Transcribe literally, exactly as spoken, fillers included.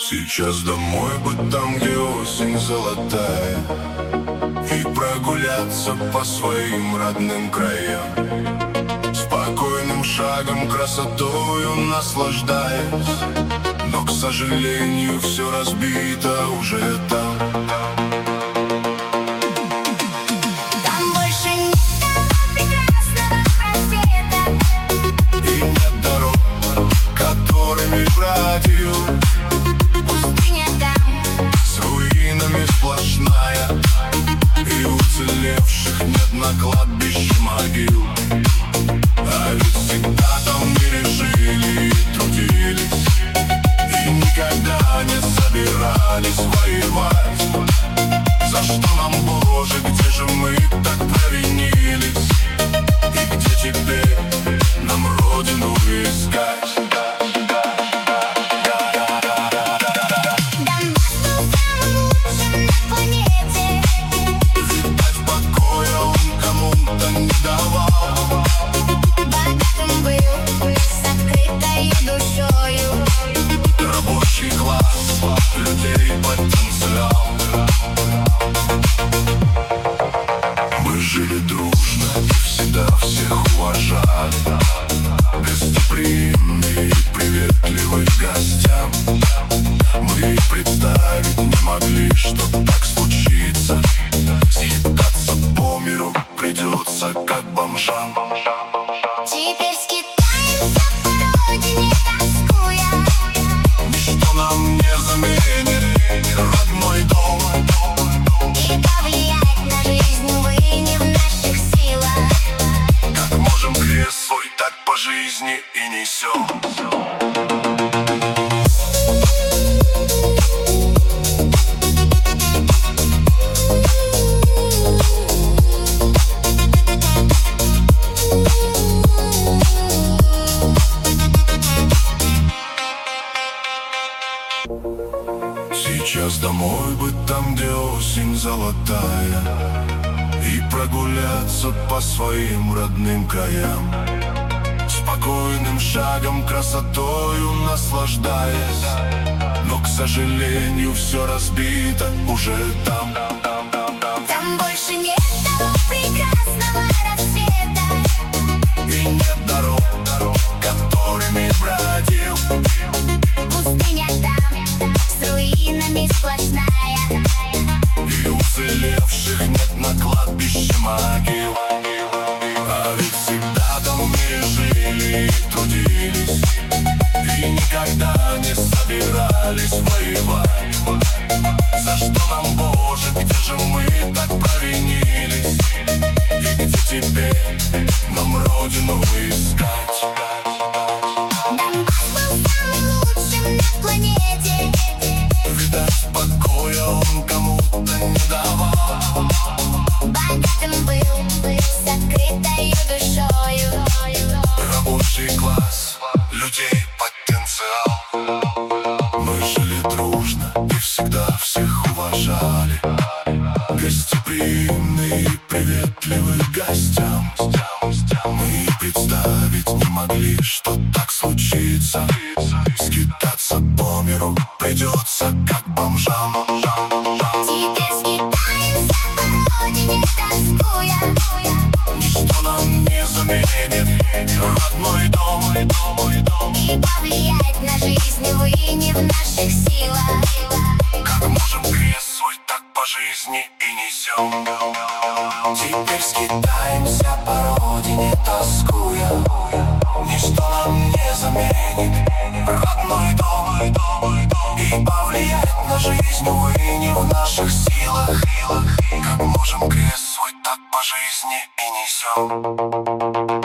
Сейчас домой бы там, где осень золотая, и прогуляться по своим родным краям, спокойным шагом, красотою наслаждаясь. Но, к сожалению, все разбито уже там. Сплошная, и уцелевших нет на кладбище могил. А ведь всегда там мире жили и трудились, и никогда не собирались воевать. За что нам, Боже, где же мы так провинились? И где теперь нам родину искать? Жили дружно и всегда всех уважали, гостеприимные и приветливые к гостям. Мы и представить не могли, что так случится. Скитаться по миру придется, как бомжам. Теперь скитаемся по родине, тоскуя. Ничто нам не заменит родной дом. И повлиять на жизнь вы не в наших силах. Как можем крест свой так по жизни и несем. Сейчас домой бы там, где осень золотая, и прогуляться по своим родным краям, спокойным шагом, красотою наслаждаясь. Но, к сожалению, все разбито уже там. Там больше нет того прекрасного рассвета, И нет дорог, которыми бродил. пустыня там, с руинами сплошная. И уцелевших нет на кладбище могил. А ведь всегда там в мире жили и трудились, и никогда не собирались воевать. За что нам, Боже, где же мы так провинились? И где теперь нам родину искать? Донбасс был самым лучшим на планете. Видать, покоя он кому-то не давал. Богатым был, с открытою душою. Рабочий класс, людей потенциал. Мы жили дружно и всегда всех уважали, гостеприимные и приветливые к гостям. Мы и представить не могли, что так случится. Скитаться по миру придется, как бомжам. Теперь скитаемся по родине, тоскуя. Ничто нам не заменит родной дом. И повлиять на жизнь вы не в наших силах. Как можем крест свой так по жизни и несем. Теперь скитаемся по родине, тоскуя. Ничто нам не заменит родной дом. И повлиять на жизнь, увы, не в наших силах. Как можем крест свой так по жизни и несем.